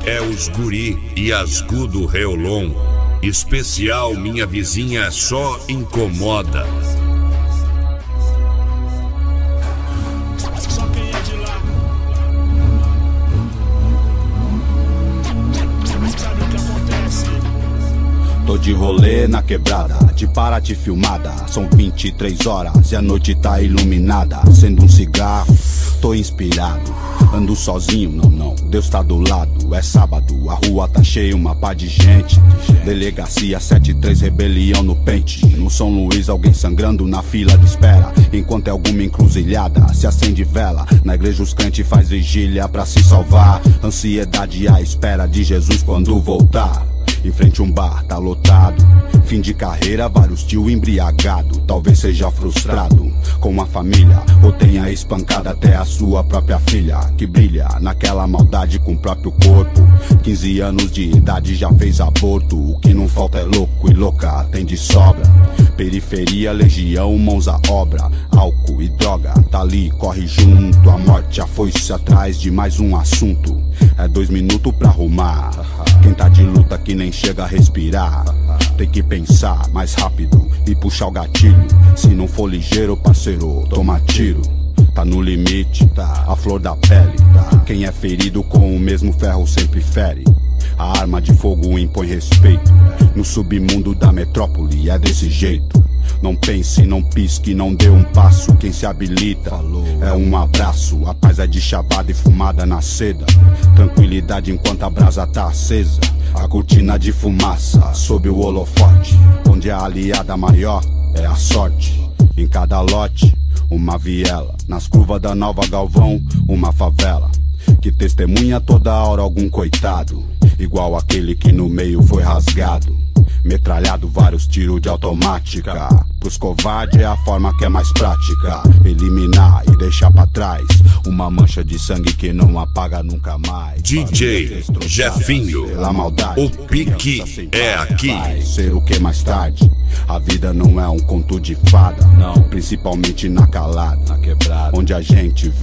é os guri e as gu do Reolon. Especial minha vizinha só incomoda. Só quem é de lá sabe o que acontece. Tô de rolê na quebrada, de Paraty filmada. São 23 horas e a noite tá iluminada. Acendo um cigarro, tô inspirado. Ando sozinho, não, Deus tá do lado. É sábado, a rua tá cheia, uma pá de gente. Delegacia 73, rebelião no pente. No São Luís, alguém sangrando na fila de espera. Enquanto é alguma encruzilhada, se acende vela. Na igreja os crentes faz vigília pra se salvar. Ansiedade à espera de Jesus quando voltar. Em frente um bar, tá lotado. Fim de carreira, vários tio embriagado. Talvez seja frustrado com a família, ou tenha espancado até a sua própria filha, que brilha naquela maldade com o próprio corpo. 15 anos de idade já fez aborto. O que não falta é louco e louca, tem de sobra. Periferia, legião, mãos à obra. Álcool e droga, tá ali, corre junto. A morte, a foice atrás de mais um assunto. É 2 minutos pra arrumar. Quem tá de luta que nem chega a respirar, tem que pensar mais rápido e puxar o gatilho. Se não for ligeiro, parceiro, toma tiro. Tá no limite, a flor da pele. Quem é ferido com o mesmo ferro sempre fere. A arma de fogo impõe respeito. No submundo da metrópole é desse jeito. Não pense, não pisque, não dê um passo. Quem se habilita é um abraço. A paz é de chavada e fumada na seda. Tranquilidade enquanto a brasa tá acesa. A cortina de fumaça sob o holofote. Onde a aliada maior é a sorte. Em cada lote, uma viela. Nas curvas da Nova Galvão, uma favela. Que testemunha toda hora algum coitado. Igual aquele que no meio foi rasgado. Metralhado, vários tiros de automática. Pros covardes é a forma que é mais prática. Eliminar e deixar pra trás uma mancha de sangue que não apaga nunca mais. DJ Jefinho, o pique é aqui. Vai ser o que mais tarde. A vida não é um conto de fada, não. Principalmente na calada, na quebrada, onde a gente